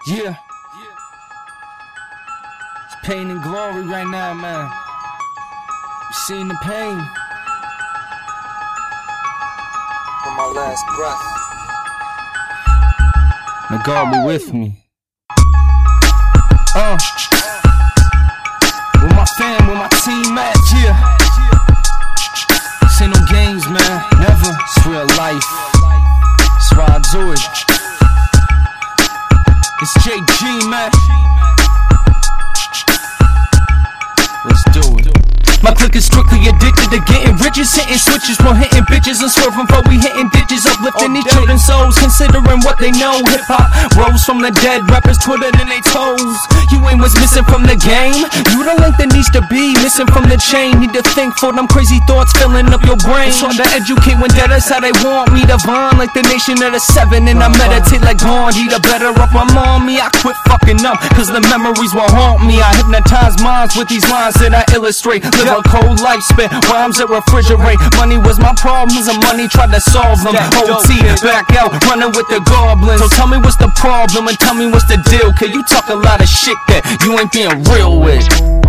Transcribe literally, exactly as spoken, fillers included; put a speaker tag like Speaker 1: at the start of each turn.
Speaker 1: Yeah. It's pain and glory right now, man. You seen the pain?
Speaker 2: For my last breath.
Speaker 1: May God be with me. Uh. With my fam, with my team at, yeah. This ain't no games, man. Never. It's real life. That's why I do it. It's J G, man. Let's do it. My clique is strictly addicted to getting riches, hitting switches while hitting bitches and swerving for we hitting ditches, uplifting these children's souls, considering what they know. Hip hop rose from the dead, rappers Twitter in they toes. You ain't what's missing from the game. You the link that needs to be missing from the chain. Need to think for them crazy thoughts filling up your brain. It's hard to educate when dead is how they want me to bond, like the nation of the seven, and I meditate like Gandhi. The better off my mommy, I quit fucking up, cause the memories will haunt me. I hypnotize minds with these lines that I illustrate. Live a cold life, spit rhymes that refrigerate. Money was my problems and money tried to solve them. O T, back out, running with the goblins. So tell me what's the problem and tell me what's the deal, cause you talk a lot of shit that you ain't being real with.